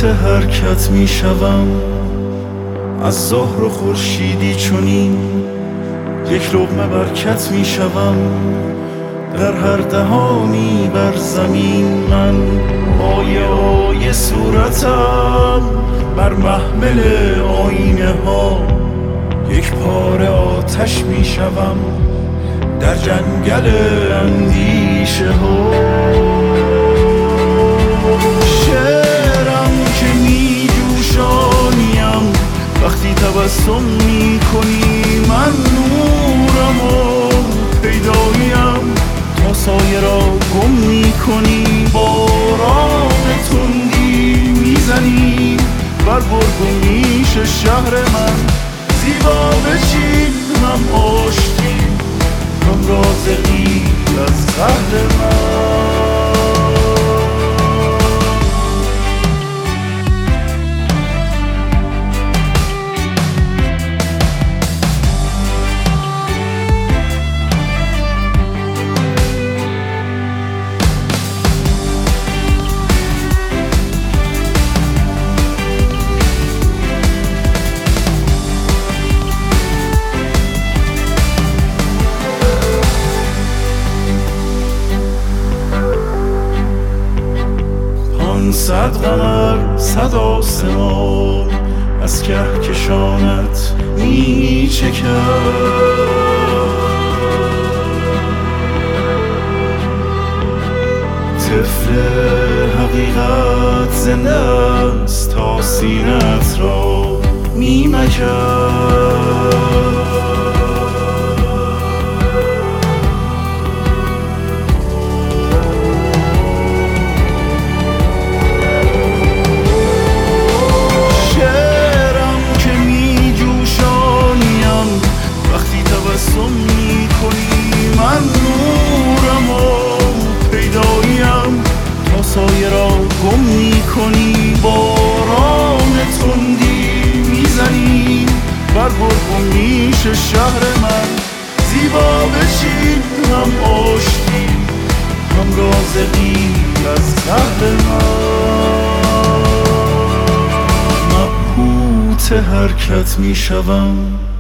مبهوت حرکت می شوم از ظهر و خورشیدی چنین، یک لقمه برکت می شوم در هر دهانی بر زمین. من آیه آیه صورتم بر محمل آینه ها، یک پاره آتش می شوم در جنگل اندیشه ها. شعرم که می جوشانیم وقتی تبسم می کنی، من نورم و پیداییم تا سایه را گم می کنی. باران تندی می زنی بر برگ و میش شهر من، زیبا بچین هم آشتی هم رازقی از قهر من. صد قمر صد آسمان از کهکشانت می چکد، طفل حقیقت زنده است تا سینه‌ات را می مکد. من نورم و پیداییم تا سایه را گم می کنی. باران تندی می زنی بر برگ و میش شهر من، زیبا بچین هم آشتی هم رازقی از قهر من. مبهوت حرکت می شوم